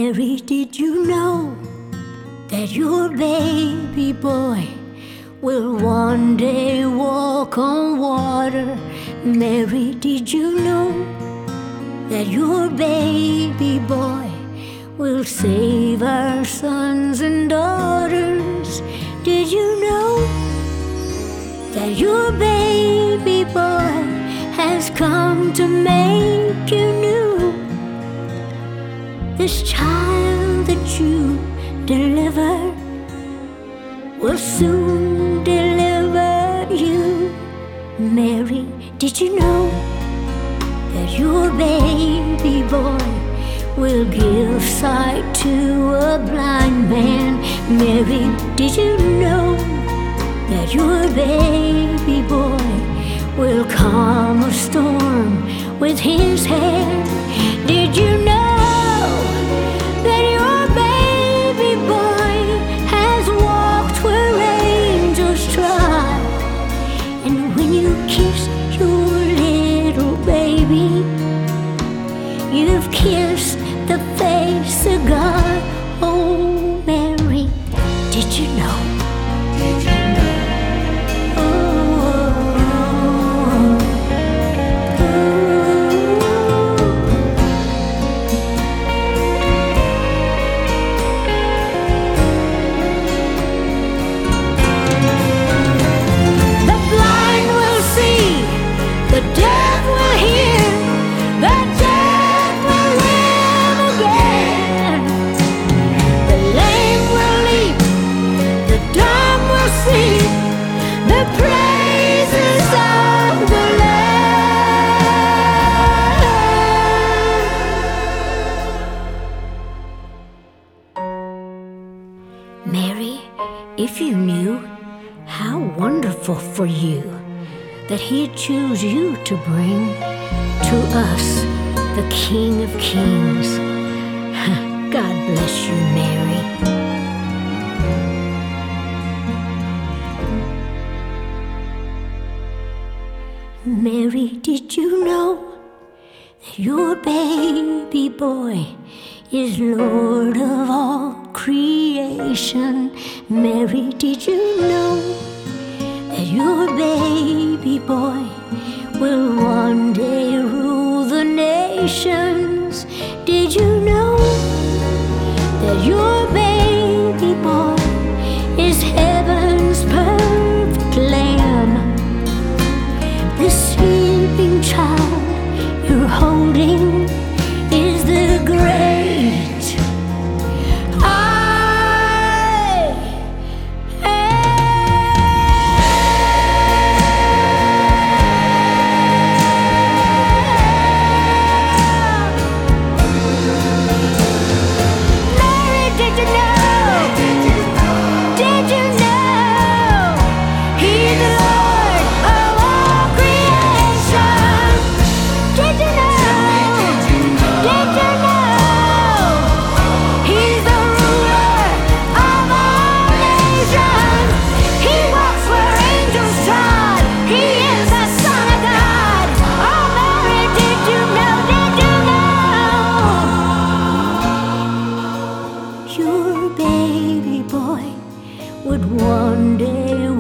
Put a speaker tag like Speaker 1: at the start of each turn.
Speaker 1: Mary, did you know that your baby boy will one day walk on water? Mary, did you know that your baby boy will save our sons and daughters? Did you know that your baby boy has come to make you new? This child that you delivered will soon deliver you. Mary, did you know that your baby boy will give sight to a blind man? Mary, did you know that your baby boy will calm a storm with his hand? Did you know that your baby boy has walked where angels trod? And when you kiss your little baby, you've kissed the face of God. Oh, Mary, did you know? Did you know? Mary, if you knew how wonderful for you that He'd choose you to bring to us the King of Kings. God bless you, Mary. Mary, did you know that your baby boy is Lord of all creation? Mary, did you know that your baby boy will one day rule the nations? Did you know that your baby boy is heaven's perfect lamb? The sleeping child you're holding is the great would one day